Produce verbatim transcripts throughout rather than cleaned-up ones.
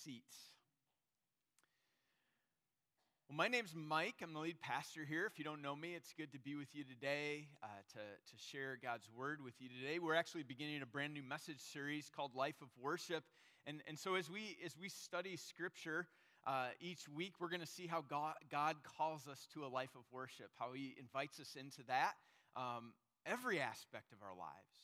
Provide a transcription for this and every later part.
seat. Well, my name's Mike. I'm the lead pastor here. If you don't know me, it's good to be with you today, uh, to, to share God's word with you today. We're actually beginning a brand new message series called Life of Worship. And, and so as we as we study Scripture uh, each week, we're going to see how God, God calls us to a life of worship, how he invites us into that, um, every aspect of our lives.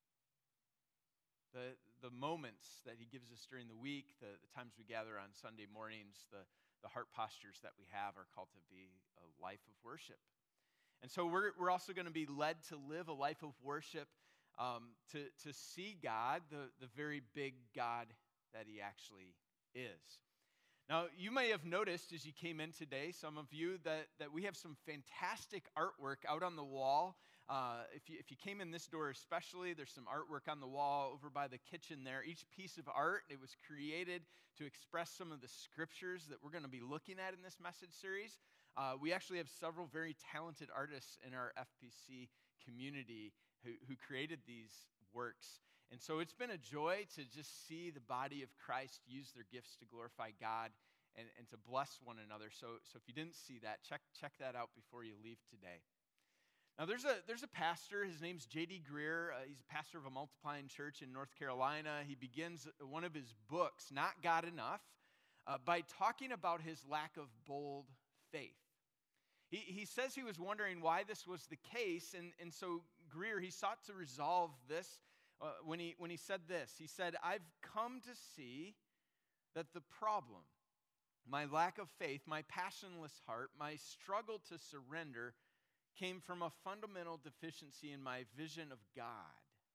The, the moments that he gives us during the week, the, the times we gather on Sunday mornings, the, the heart postures that we have are called to be a life of worship. And so we're, we're also going to be led to live a life of worship, um, to, to see God, the, the very big God that he actually is. Now, you may have noticed as you came in today, some of you, that, that we have some fantastic artwork out on the wall. Uh, if you, if you came in this door especially, there's some artwork on the wall over by the kitchen there. Each piece of art, it was created to express some of the scriptures that we're going to be looking at in this message series. Uh, we actually have several very talented artists in our F P C community who, who created these works. And so it's been a joy to just see the body of Christ use their gifts to glorify God and, and to bless one another. So, so if you didn't see that, check, check that out before you leave today. Now, there's a there's a pastor. His name's J D Greear. Uh, he's a pastor of a multiplying church in North Carolina. He begins one of his books, Not God Enough, uh, by talking about his lack of bold faith. He, he says he was wondering why this was the case, and, and so Greear, he sought to resolve this uh, when, he, when he said this. He said, I've come to see that the problem, my lack of faith, my passionless heart, my struggle to surrender, came from a fundamental deficiency in my vision of God.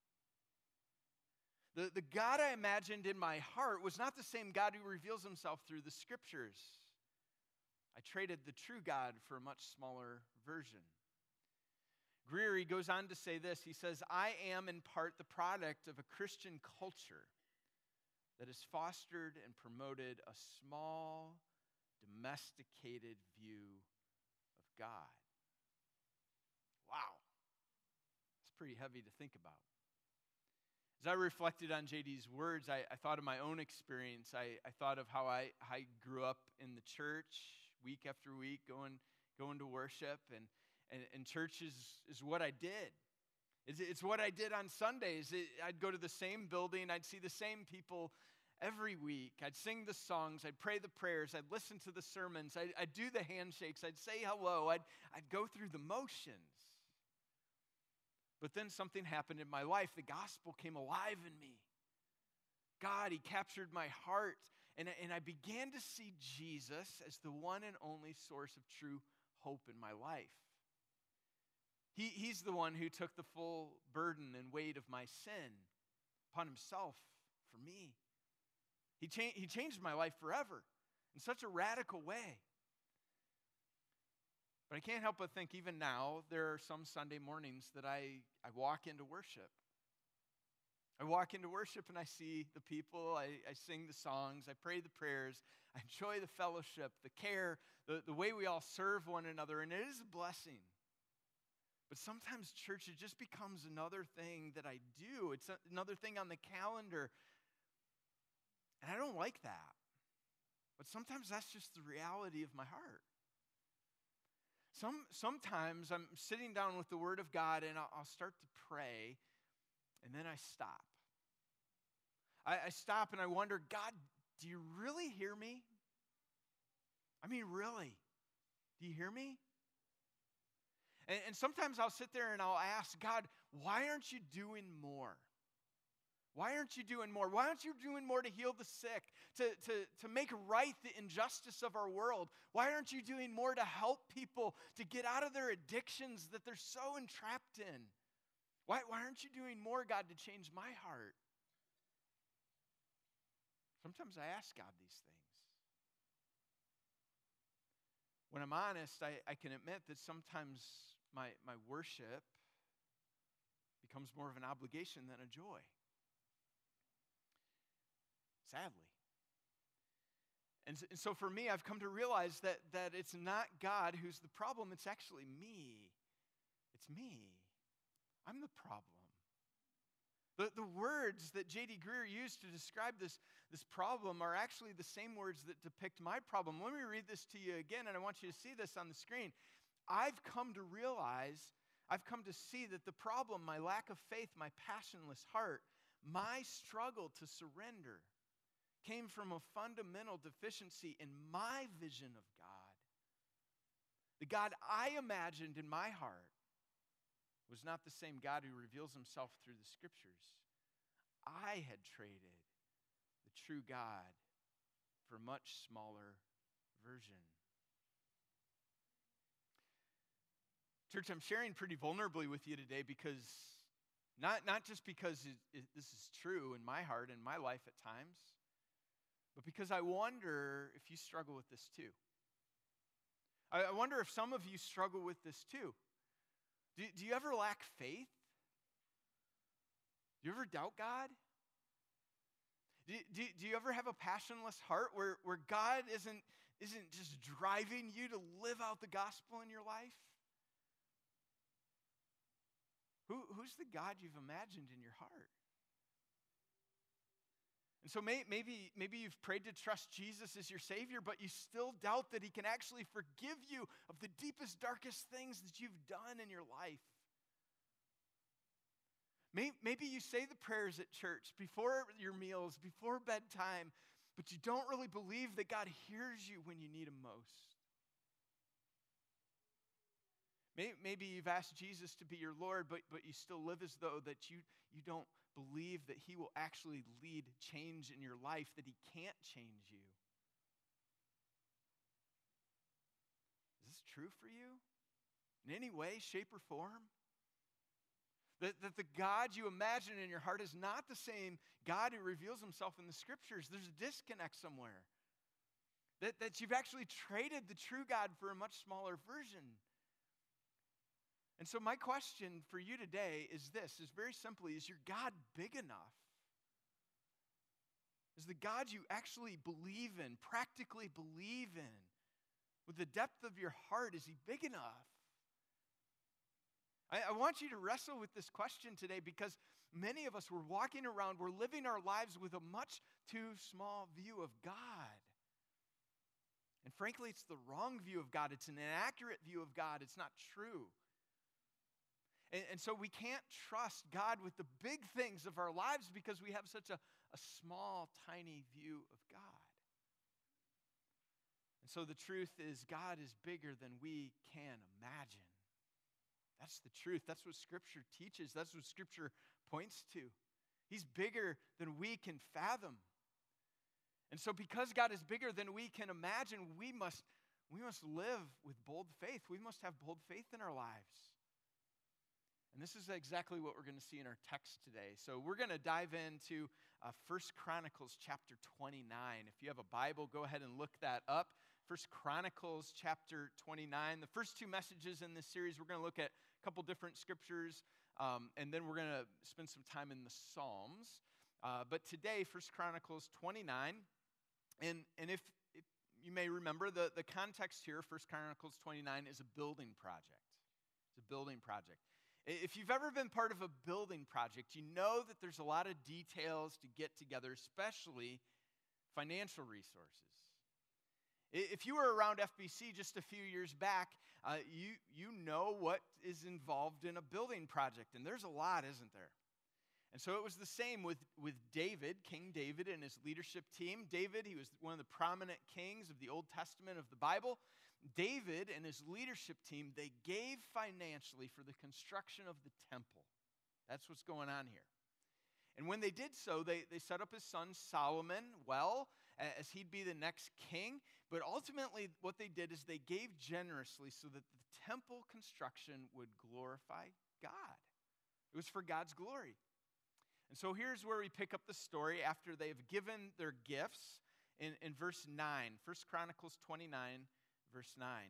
The, the God I imagined in my heart was not the same God who reveals himself through the scriptures. I traded the true God for a much smaller version. Greear, he goes on to say this. He says, I am in part the product of a Christian culture that has fostered and promoted a small, domesticated view of God. Wow, it's pretty heavy to think about. As I reflected on J D's words, I, I thought of my own experience. I, I thought of how I, I grew up in the church week after week, going, going to worship, and, and, and church is, is what I did. It's, it's what I did on Sundays. It, I'd go to the same building, I'd see the same people every week. I'd sing the songs, I'd pray the prayers, I'd listen to the sermons, I'd, I'd do the handshakes, I'd say hello, I'd, I'd go through the motions. But then something happened in my life. The gospel came alive in me. God, he captured my heart, and, and I began to see Jesus as the one and only source of true hope in my life. He, he's the one who took the full burden and weight of my sin upon himself for me. He, cha- he changed my life forever in such a radical way. But I can't help but think even now, there are some Sunday mornings that I, I walk into worship. I walk into worship and I see the people, I, I sing the songs, I pray the prayers, I enjoy the fellowship, the care, the, the way we all serve one another, and it is a blessing. But sometimes church, it just becomes another thing that I do. It's a, another thing on the calendar. And I don't like that. But sometimes that's just the reality of my heart. Some, sometimes I'm sitting down with the Word of God and I'll, I'll start to pray, and then I stop. I, I stop and I wonder, God, do you really hear me? I mean, really? Do you hear me? And, and sometimes I'll sit there and I'll ask, God, why aren't you doing more? Why aren't you doing more? Why aren't you doing more to heal the sick, to, to, to make right the injustice of our world? Why aren't you doing more to help people to get out of their addictions that they're so entrapped in? Why, why aren't you doing more, God, to change my heart? Sometimes I ask God these things. When I'm honest, I, I can admit that sometimes my, my worship becomes more of an obligation than a joy. Sadly. And so, and so for me, I've come to realize that, that it's not God who's the problem, it's actually me. It's me. I'm the problem. The, the words that J D Greear used to describe this, this problem are actually the same words that depict my problem. Let me read this to you again, and I want you to see this on the screen. I've come to realize, I've come to see that the problem, my lack of faith, my passionless heart, my struggle to surrender came from a fundamental deficiency in my vision of God. The God I imagined in my heart was not the same God who reveals himself through the Scriptures. I had traded the true God for a much smaller version. Church, I'm sharing pretty vulnerably with you today because, not, not just because it, it, this is true in my heart and my life at times, but because I wonder if you struggle with this too. I, I wonder if some of you struggle with this too. Do, do you ever lack faith? Do you ever doubt God? Do, do, do you ever have a passionless heart where, where God isn't, isn't just driving you to live out the gospel in your life? Who, who's the God you've imagined in your heart? And so may, maybe, maybe you've prayed to trust Jesus as your Savior, but you still doubt that he can actually forgive you of the deepest, darkest things that you've done in your life. Maybe you say the prayers at church, before your meals, before bedtime, but you don't really believe that God hears you when you need him most. Maybe you've asked Jesus to be your Lord, but, but you still live as though that you, you don't believe that he will actually lead change in your life, that he can't change you. Is this true for you? In any way, shape, or form? That, that the God you imagine in your heart is not the same God who reveals himself in the Scriptures. There's a disconnect somewhere. That, that you've actually traded the true God for a much smaller version. And so my question for you today is this, is very simply, is your God big enough? Is the God you actually believe in, practically believe in, with the depth of your heart, is he big enough? I, I want you to wrestle with this question today because many of us, we're walking around, we're living our lives with a much too small view of God. And frankly, it's the wrong view of God. It's an inaccurate view of God. It's not true. And, and so we can't trust God with the big things of our lives because we have such a, a small, tiny view of God. And so the truth is, God is bigger than we can imagine. That's the truth. That's what Scripture teaches. That's what Scripture points to. He's bigger than we can fathom. And so because God is bigger than we can imagine, we must, we must live with bold faith. We must have bold faith in our lives. And this is exactly what we're going to see in our text today. So we're going to dive into uh, First Chronicles chapter twenty-nine. If you have a Bible, go ahead and look that up. First Chronicles chapter twenty-nine. The first two messages in this series, we're going to look at a couple different scriptures, um, and then we're going to spend some time in the Psalms. Uh, but today, First Chronicles twenty-nine, and, and if, if you may remember, the, the context here, First Chronicles twenty-nine, is a building project. It's a building project. If you've ever been part of a building project, you know that there's a lot of details to get together, especially financial resources. If you were around F B C just a few years back, uh, you, you know what is involved in a building project, and there's a lot, isn't there? And so it was the same with, with David, King David and his leadership team. David, he was one of the prominent kings of the Old Testament of the Bible. David and his leadership team, they gave financially for the construction of the temple. That's what's going on here. And when they did so, they, they set up his son Solomon well, as he'd be the next king. But ultimately, what they did is they gave generously so that the temple construction would glorify God. It was for God's glory. And so here's where we pick up the story after they've given their gifts in, in verse nine. First Chronicles twenty-nine, verse nine.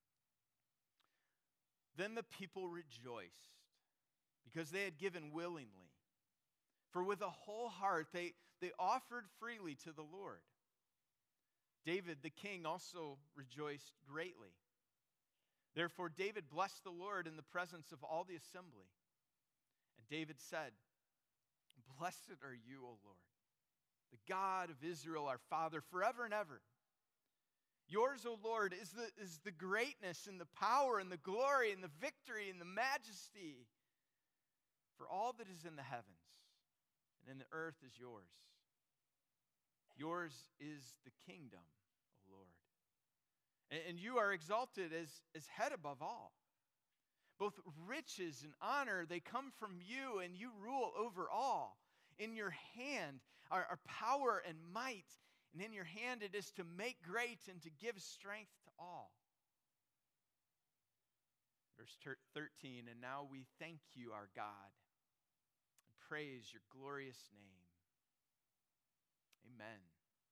Then the people rejoiced because they had given willingly. For with a whole heart they, they offered freely to the Lord. David the king also rejoiced greatly. Therefore David blessed the Lord in the presence of all the assembly. And David said, Blessed are you, O Lord, the God of Israel, our Father, forever and ever. Yours, O Lord, is the, is the greatness and the power and the glory and the victory and the majesty. For all that is in the heavens and in the earth is yours. Yours is the kingdom, O Lord. And, and you are exalted as, as head above all. Both riches and honor, they come from you, and you rule over all. In your hand are, are power and might, and in your hand it is to make great and to give strength to all. Verse thirteen, and now we thank you, our God, and praise your glorious name. Amen.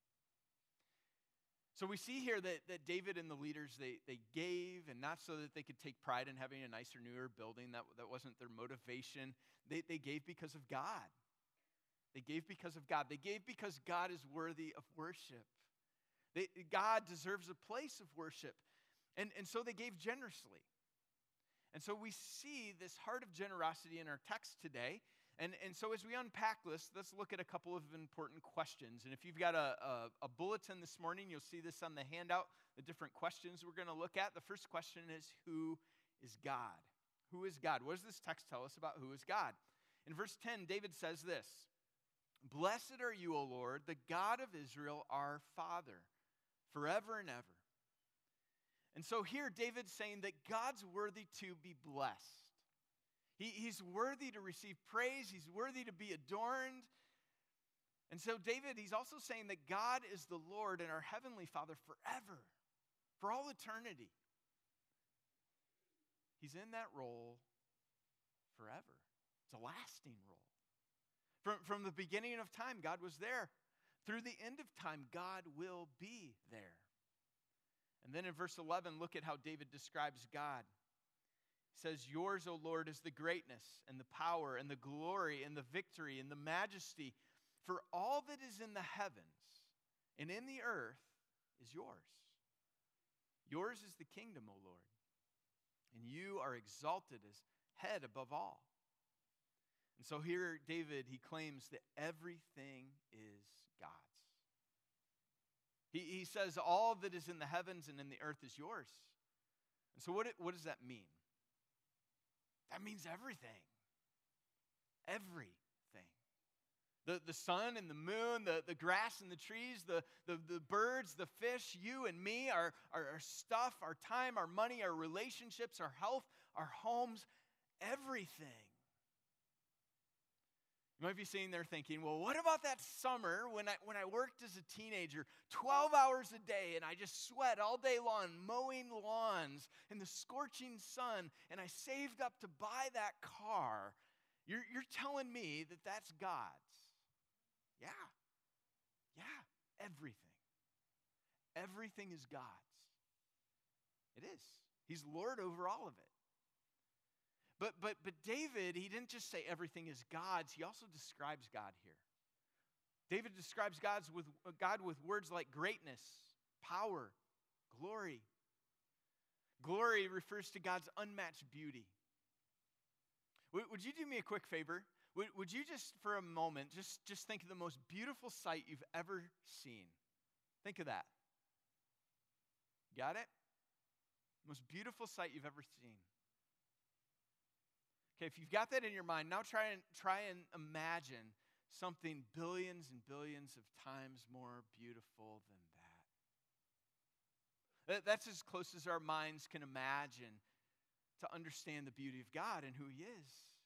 So we see here that, that David and the leaders, they, they gave, and not so that they could take pride in having a nicer, newer building. That, that wasn't their motivation. They, they gave because of God. They gave because of God. They gave because God is worthy of worship. They, God deserves a place of worship. And, and so they gave generously. And so we see this heart of generosity in our text today. And, and so as we unpack this, let's look at a couple of important questions. And if you've got a, a, a bulletin this morning, you'll see this on the handout, the different questions we're going to look at. The first question is, who is God? Who is God? What does this text tell us about who is God? In verse ten, David says this, Blessed are you, O Lord, the God of Israel, our Father, forever and ever. And so here David's saying that God's worthy to be blessed. He, he's worthy to receive praise. He's worthy to be adorned. And so David, he's also saying that God is the Lord and our Heavenly Father forever, for all eternity. He's in that role forever. It's a lasting role. From, from the beginning of time, God was there. Through the end of time, God will be there. And then in verse eleven, look at how David describes God. He says, Yours, O Lord, is the greatness and the power and the glory and the victory and the majesty. For all that is in the heavens and in the earth is yours. Yours is the kingdom, O Lord, and you are exalted as head above all. And so here David, he claims that everything is God's. He, he says all that is in the heavens and in the earth is yours. And so what, what does that mean? That means everything. Everything. The, the sun and the moon, the, the grass and the trees, the, the, the birds, the fish, you and me, our, our, our stuff, our time, our money, our relationships, our health, our homes, everything. You might be sitting there thinking, well, what about that summer when I, when I worked as a teenager, twelve hours a day, and I just sweat all day long, mowing lawns in the scorching sun, and I saved up to buy that car? You're, you're telling me that that's God's. Yeah. Yeah, everything. Everything is God's. It is. He's Lord over all of it. But, but, but David, he didn't just say everything is God's. He also describes God here. David describes God's with, God with words like greatness, power, glory. Glory refers to God's unmatched beauty. Would, would you do me a quick favor? Would, would you just, for a moment, just, just think of the most beautiful sight you've ever seen? Think of that. Got it? Most beautiful sight you've ever seen. Okay, if you've got that in your mind, now try and try and imagine something billions and billions of times more beautiful than that. That's as close as our minds can imagine to understand the beauty of God and who He is.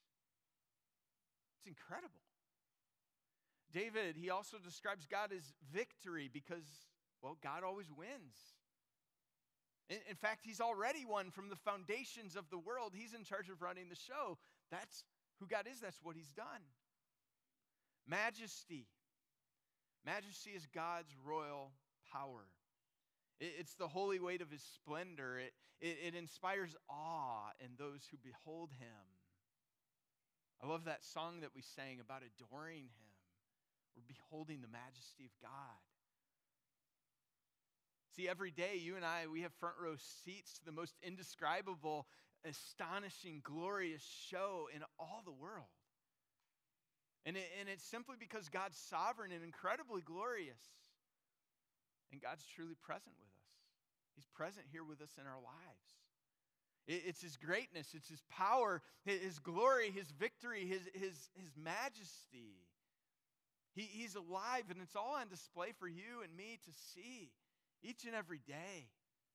It's incredible. David, he also describes God as victory because, well, God always wins. In, in fact, He's already won from the foundations of the world. He's in charge of running the show. That's who God is. That's what He's done. Majesty. Majesty is God's royal power. It, it's the holy weight of His splendor. It, it, it inspires awe in those who behold Him. I love that song that we sang about adoring Him. We're beholding the majesty of God. See, every day, you and I, we have front row seats to the most indescribable, astonishing, glorious show in all the world. And, it, and it's simply because God's sovereign and incredibly glorious. And God's truly present with us. He's present here with us in our lives. It, it's His greatness, it's His power, His glory, His victory, His, his, his majesty. He, he's alive, and it's all on display for you and me to see each and every day.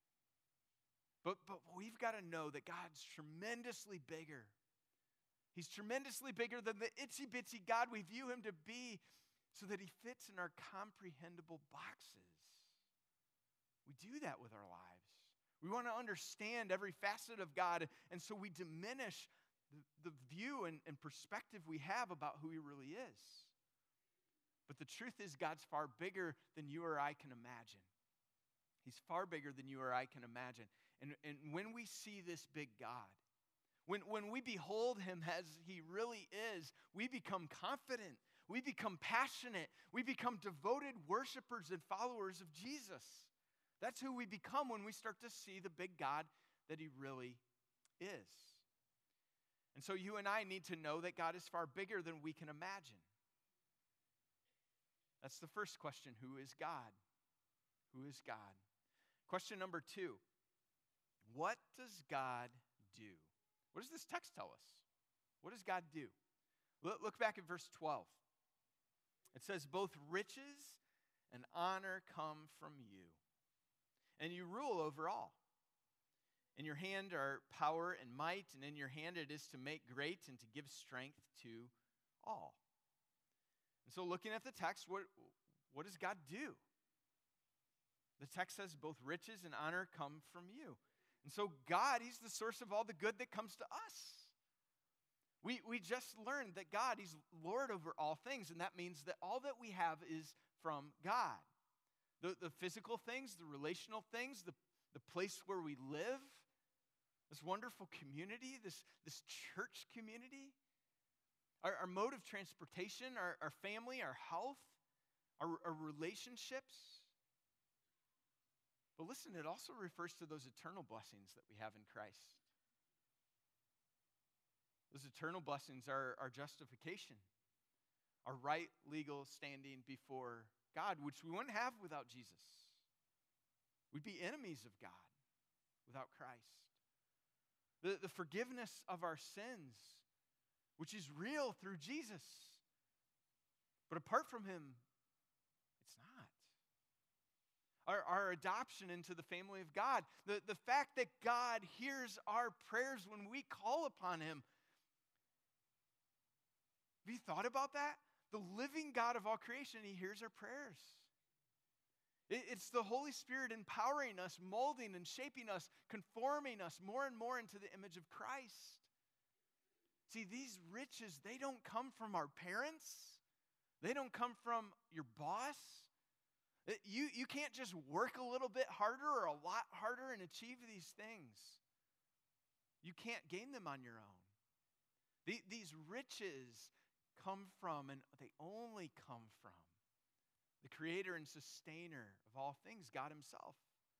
But, but we've got to know that God's tremendously bigger. He's tremendously bigger than the itsy-bitsy God we view Him to be, so that He fits in our comprehensible boxes. We do that with our lives. We want to understand every facet of God, and so we diminish the, the view and, and perspective we have about who He really is. But the truth is, God's far bigger than you or I can imagine. He's far bigger than you or I can imagine. And, and when we see this big God, when, when we behold Him as He really is, we become confident. We become passionate. We become devoted worshipers and followers of Jesus. That's who we become when we start to see the big God that He really is. And so you and I need to know that God is far bigger than we can imagine. That's the first question. Who is God? Who is God? Question number two. What does God do? What does this text tell us? What does God do? Look, look back at verse twelve. It says, both riches and honor come from you, and you rule over all. In your hand are power and might, and in your hand it is to make great and to give strength to all. And so looking at the text, what, what does God do? The text says both riches and honor come from you. And so God, He's the source of all the good that comes to us. We, we just learned that God, He's Lord over all things, and that means that all that we have is from God. The, the physical things, the relational things, the, the place where we live, this wonderful community, this, this church community, our, our mode of transportation, our, our family, our health, our, our relationships. But listen, it also refers to those eternal blessings that we have in Christ. Those eternal blessings are our justification, our right legal standing before God, which we wouldn't have without Jesus. We'd be enemies of God without Christ. The, the forgiveness of our sins, which is real through Jesus. But apart from Him, it's not. Our, our adoption into the family of God, the, the fact that God hears our prayers when we call upon Him. Have you thought about that? The living God of all creation, He hears our prayers. It, it's the Holy Spirit empowering us, molding and shaping us, conforming us more and more into the image of Christ. See, these riches, they don't come from our parents. They don't come from your boss. You, you can't just work a little bit harder or a lot harder and achieve these things. You can't gain them on your own. The, these riches come from, and they only come from, the creator and sustainer of all things, God Himself.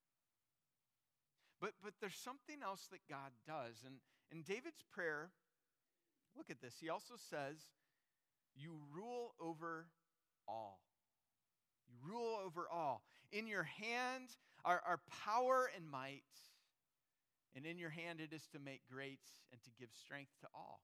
But, but there's something else that God does. And in David's prayer, look at this. He also says, you rule over all. You rule over all. In your hand are, are power and might, and in your hand it is to make great and to give strength to all.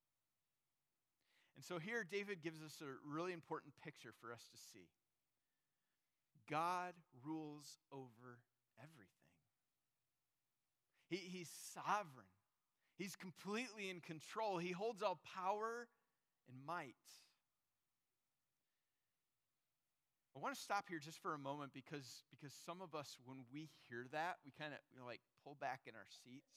And so here David gives us a really important picture for us to see. God rules over everything. He, he's sovereign. He's completely in control. He holds all power and might. I want to stop here just for a moment because, because some of us, when we hear that, we kind of you know, like pull back in our seats.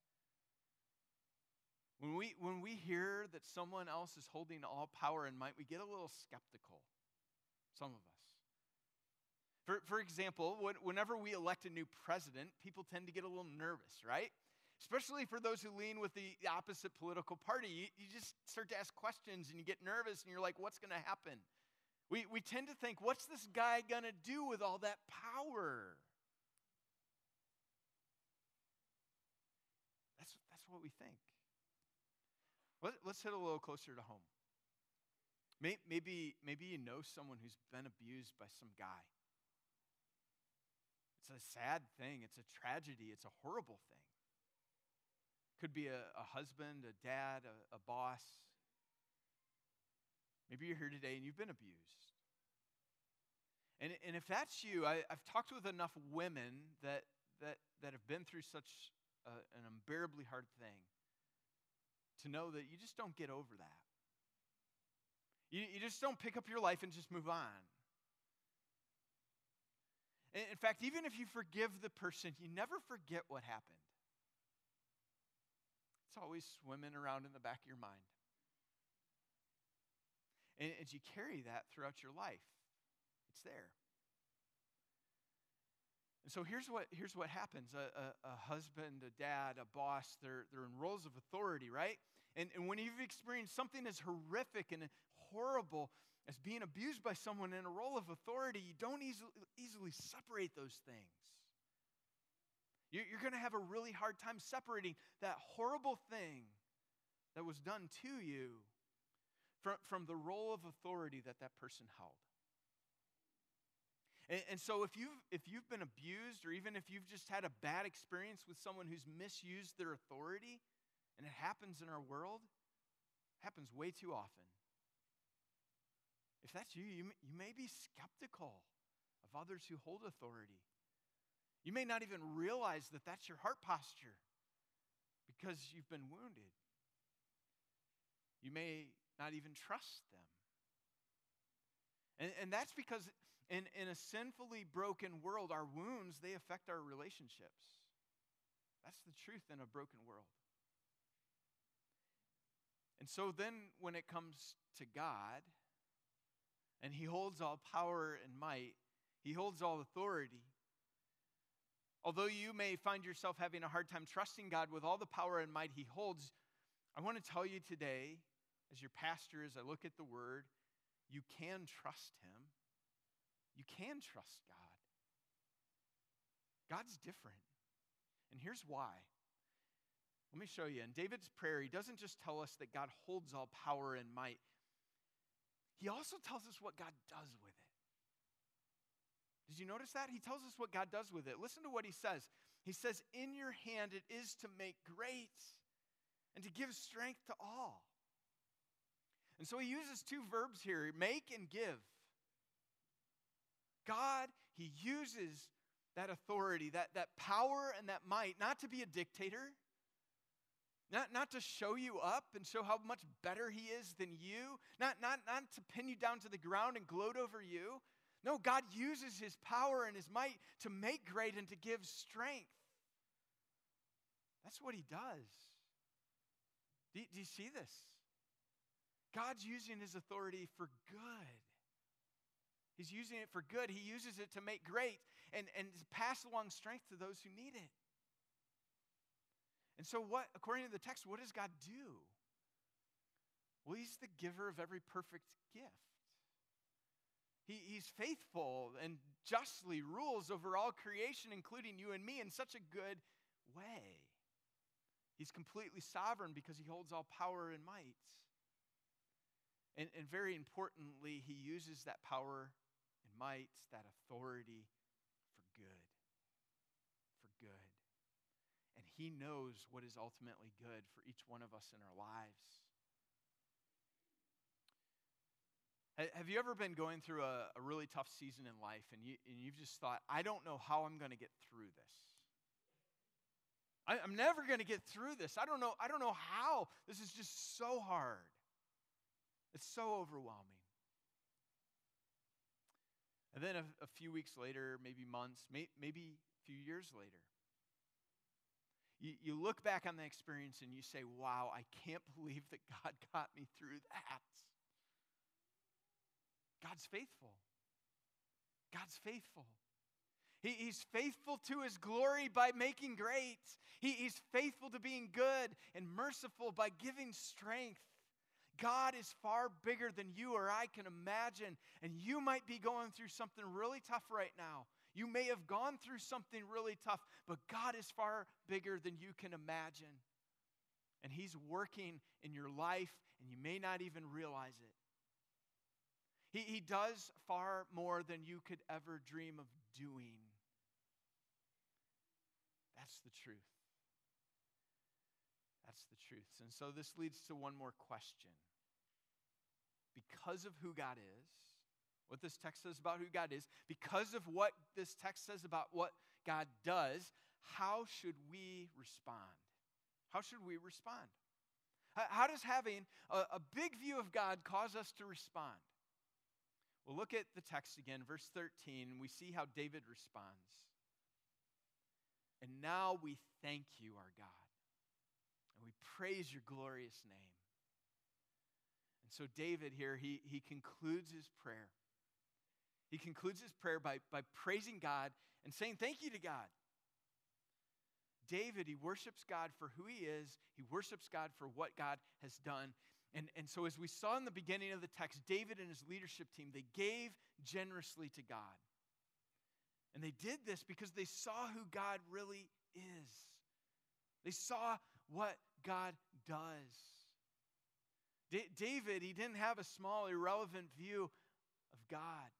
When we, when we hear that someone else is holding all power and might, we get a little skeptical, some of us. For, for example, when, whenever we elect a new president, people tend to get a little nervous, right? Especially for those who lean with the opposite political party. You, you just start to ask questions and you get nervous and you're like, what's going to happen? We, we tend to think, what's this guy going to do with all that power? That's, that's what we think. Let, let's hit a little closer to home. May- Maybe, maybe you know someone who's been abused by some guy. It's a sad thing. It's a tragedy. It's a horrible thing. Could be a, a husband, a dad, a, a boss. Maybe you're here today and you've been abused. And, and if that's you, I, I've talked with enough women that, that, that have been through such a, an unbearably hard thing to know that you just don't get over that. You, you just don't pick up your life and just move on. In, in fact, even if you forgive the person, you never forget what happened. It's always swimming around in the back of your mind. And as you carry that throughout your life, it's there. And so here's what, here's what happens. A, a, a husband, a dad, a boss, they're, they're in roles of authority, right? And, and when you've experienced something as horrific and horrible as being abused by someone in a role of authority, you don't easily, easily separate those things. You're going to have a really hard time separating that horrible thing that was done to you from, from the role of authority that that person held. And, and so if you've, if you've been abused, or even if you've just had a bad experience with someone who's misused their authority, and it happens in our world, it happens way too often. If that's you, you may, you may be skeptical of others who hold authority. You may not even realize that that's your heart posture because you've been wounded. You may not even trust them. And, and that's because in, in a sinfully broken world, our wounds, they affect our relationships. That's the truth in a broken world. And so then when it comes to God, and He holds all power and might, He holds all authority. Although you may find yourself having a hard time trusting God with all the power and might He holds, I want to tell you today, as your pastor, as I look at the Word, you can trust Him. You can trust God. God's different. And here's why. Let me show you. In David's prayer, he doesn't just tell us that God holds all power and might. He also tells us what God does with it. Did you notice that? He tells us what God does with it. Listen to what he says. He says, in your hand it is to make great and to give strength to all. And so he uses two verbs here, make and give. God, He uses that authority, that, that power and that might, not to be a dictator, not, not to show you up and show how much better He is than you, not, not, not to pin you down to the ground and gloat over you. No, God uses His power and His might to make great and to give strength. That's what He does. Do, do you see this? God's using His authority for good. He's using it for good. He uses it to make great and, and to pass along strength to those who need it. And so what, according to the text, what does God do? Well, He's the giver of every perfect gift. He, he's faithful and justly rules over all creation, including you and me, in such a good way. He's completely sovereign because He holds all power and might. And, and very importantly, He uses that power and might, that authority, for good. For good. And He knows what is ultimately good for each one of us in our lives. Have you ever been going through a, a really tough season in life and, you, and you've just thought, I don't know how I'm going to get through this. I, I'm never going to get through this. I don't know, I don't know how. This is just so hard. It's so overwhelming. And then a, a few weeks later, maybe months, may, maybe a few years later, you, you look back on the experience and you say, wow, I can't believe that God got me through that. God's faithful. God's faithful. He, he's faithful to His glory by making great. He, he's faithful to being good and merciful by giving strength. God is far bigger than you or I can imagine. And you might be going through something really tough right now. You may have gone through something really tough, but God is far bigger than you can imagine. And He's working in your life, and you may not even realize it. He, he does far more than you could ever dream of doing. That's the truth. That's the truth. And so this leads to one more question. Because of who God is, what this text says about who God is, because of what this text says about what God does, how should we respond? How should we respond? How does having a, a big view of God cause us to respond? Well, look at the text again, verse thirteen, and we see how David responds. And now we thank you, our God, and we praise your glorious name. And so David here, he, he concludes his prayer. He concludes his prayer by, by praising God and saying thank you to God. David, he worships God for who he is. He worships God for what God has done. And, and so as we saw in the beginning of the text, David and his leadership team, they gave generously to God. And they did this because they saw who God really is. They saw what God does. D- David, he didn't have a small, irrelevant view of God.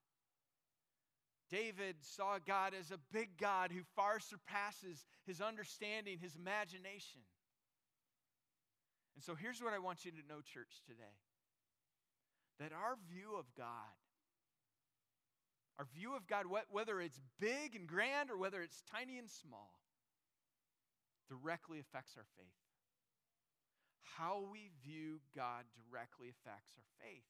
David saw God as a big God who far surpasses his understanding, his imagination. And so here's what I want you to know, church, today. That our view of God, our view of God, whether it's big and grand or whether it's tiny and small, directly affects our faith. How we view God directly affects our faith.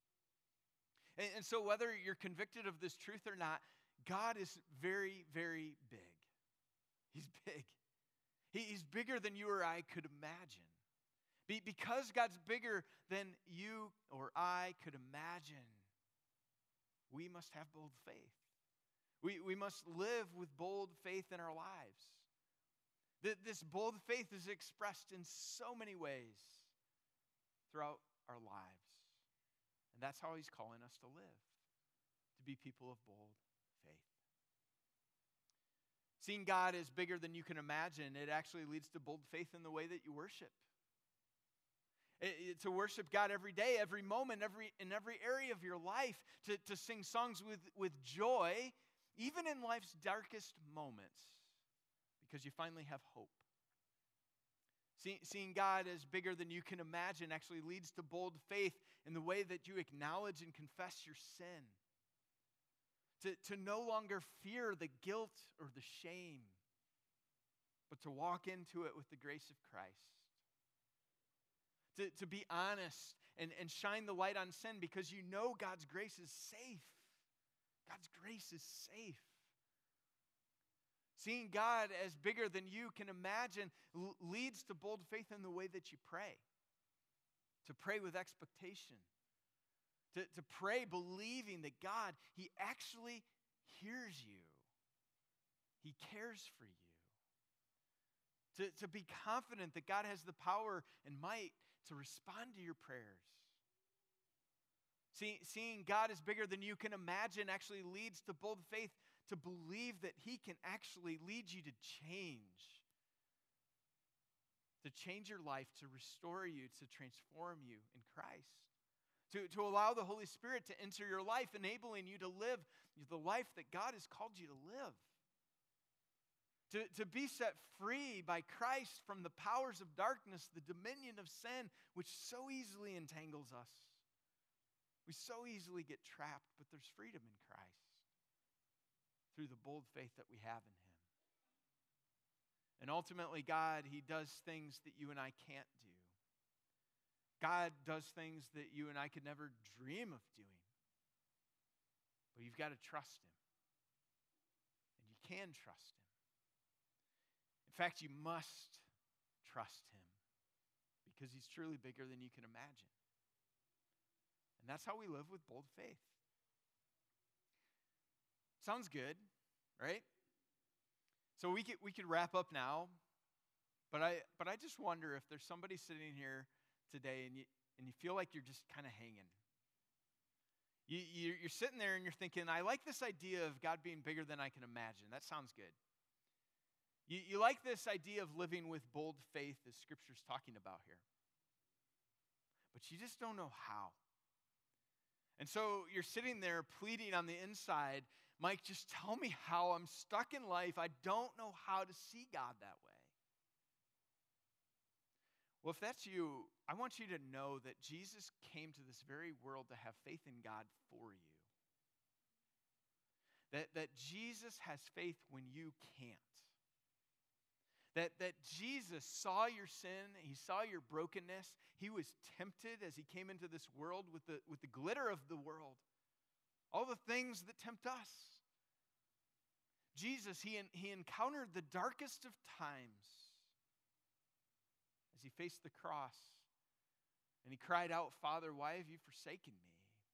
And, and so whether you're convicted of this truth or not, God is very, very big. He's big. He, he's bigger than you or I could imagine. Be, because God's bigger than you or I could imagine, we must have bold faith. We, we must live with bold faith in our lives. This bold faith is expressed in so many ways throughout our lives. And that's how he's calling us to live, to be people of bold faith. Seeing God as bigger than you can imagine, it actually leads to bold faith in the way that you worship. It, it, to worship God every day, every moment, every in every area of your life, to, to sing songs with, with joy, even in life's darkest moments, because you finally have hope. See, seeing God as bigger than you can imagine actually leads to bold faith in the way that you acknowledge and confess your sin. To, to no longer fear the guilt or the shame, but to walk into it with the grace of Christ. To, to be honest and, and shine the light on sin because you know God's grace is safe. God's grace is safe. Seeing God as bigger than you can imagine l- leads to bold faith in the way that you pray. To pray with expectation. To, to pray believing that God, He actually hears you. He cares for you. To, to be confident that God has the power and might to respond to your prayers. See, seeing God as bigger than you can imagine actually leads to bold faith to believe that He can actually lead you to change. To change your life, to restore you, to transform you in Christ. To, to allow the Holy Spirit to enter your life, enabling you to live the life that God has called you to live. To, to be set free by Christ from the powers of darkness, the dominion of sin, which so easily entangles us. We so easily get trapped, but there's freedom in Christ through the bold faith that we have in Him. And ultimately, God, He does things that you and I can't do. God does things that you and I could never dream of doing. But you've got to trust Him. And you can trust Him. In fact, you must trust Him because He's truly bigger than you can imagine. And that's how we live with bold faith. Sounds good, right? So we could, we could wrap up now, but I, but I just wonder if there's somebody sitting here today and you, and you feel like you're just kind of hanging. You, you're sitting there and you're thinking, I like this idea of God being bigger than I can imagine. That sounds good. You, you like this idea of living with bold faith as Scripture's talking about here. But you just don't know how. And so you're sitting there pleading on the inside, Mike, just tell me how I'm stuck in life. I don't know how to see God that way. Well, if that's you, I want you to know that Jesus came to this very world to have faith in God for you. That, that Jesus has faith when you can't. That, that Jesus saw your sin, he saw your brokenness. He was tempted as he came into this world with the, with the glitter of the world. All the things that tempt us. Jesus, he, he encountered the darkest of times as he faced the cross. And he cried out, Father, why have you forsaken me?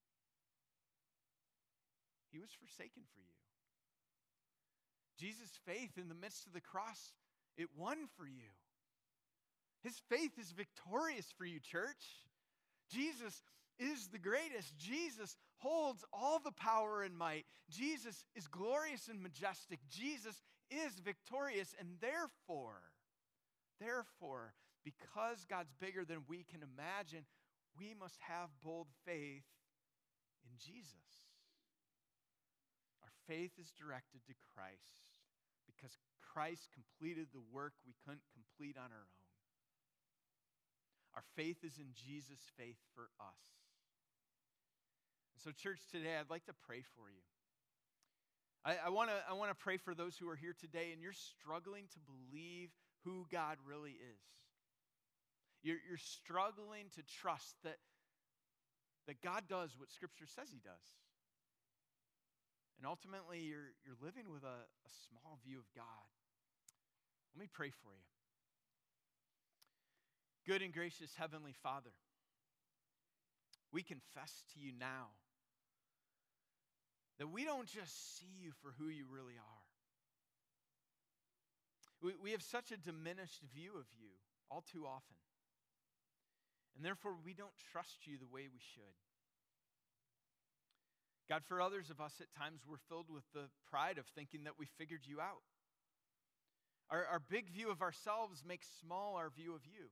He was forsaken for you. Jesus' faith in the midst of the cross, it won for you. His faith is victorious for you, church. Jesus is the greatest. Jesus holds all the power and might. Jesus is glorious and majestic. Jesus is victorious, and therefore, therefore, because God's bigger than we can imagine, we must have bold faith in Jesus. Our faith is directed to Christ because Christ completed the work we couldn't complete on our own. Our faith is in Jesus' faith for us. And so, church, today I'd like to pray for you. I, I want to I want to pray for those who are here today and you're struggling to believe who God really is. You're, you're struggling to trust that, that God does what Scripture says he does. And ultimately, you're, you're living with a, a small view of God. Let me pray for you. Good and gracious Heavenly Father, we confess to you now that we don't just see you for who you really are. We, we have such a diminished view of you all too often. And therefore, we don't trust you the way we should. God, for others of us, at times we're filled with the pride of thinking that we figured you out. Our, our big view of ourselves makes small our view of you.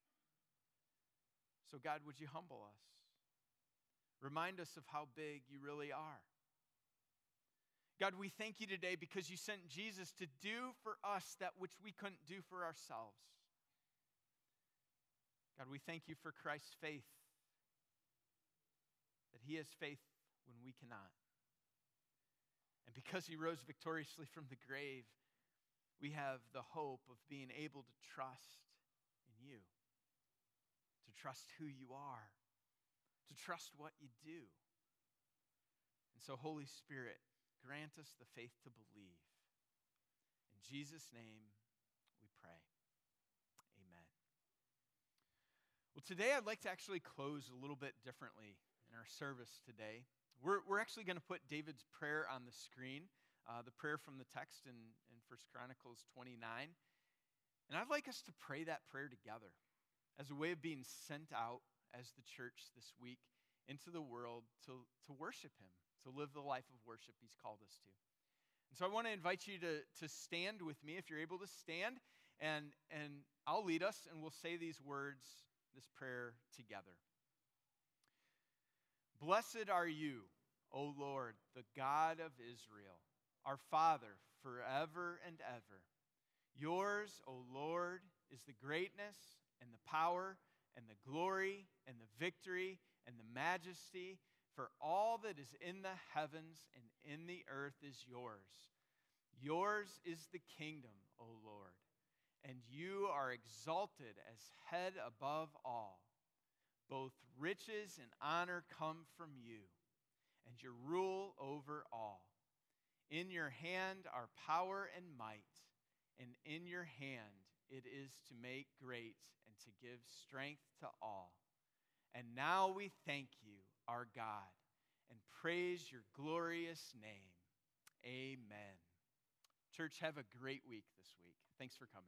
So God, would you humble us? Remind us of how big you really are. God, we thank you today because you sent Jesus to do for us that which we couldn't do for ourselves. God, we thank you for Christ's faith, that he has faith when we cannot. And because he rose victoriously from the grave, we have the hope of being able to trust in you, to trust who you are, to trust what you do. And so, Holy Spirit, grant us the faith to believe. In Jesus' name we pray. Amen. Well, today I'd like to actually close a little bit differently in our service today. We're, we're actually going to put David's prayer on the screen, uh, the prayer from the text in, in First Chronicles twenty-nine. And I'd like us to pray that prayer together as a way of being sent out as the church this week into the world to, to worship him, to live the life of worship he's called us to. And so I want to invite you to, to stand with me, if you're able to stand, and, and I'll lead us, and we'll say these words, this prayer together. Blessed are you, O Lord, the God of Israel, our Father, forever and ever. Yours, O Lord, is the greatness and the power and the glory and the victory and the majesty, for all that is in the heavens and in the earth is yours. Yours is the kingdom, O Lord, and you are exalted as head above all. Both riches and honor come from you, and your rule over all. In your hand are power and might, and in your hand it is to make great and to give strength to all. And now we thank you, our God, and praise your glorious name. Amen. Church, have a great week this week. Thanks for coming.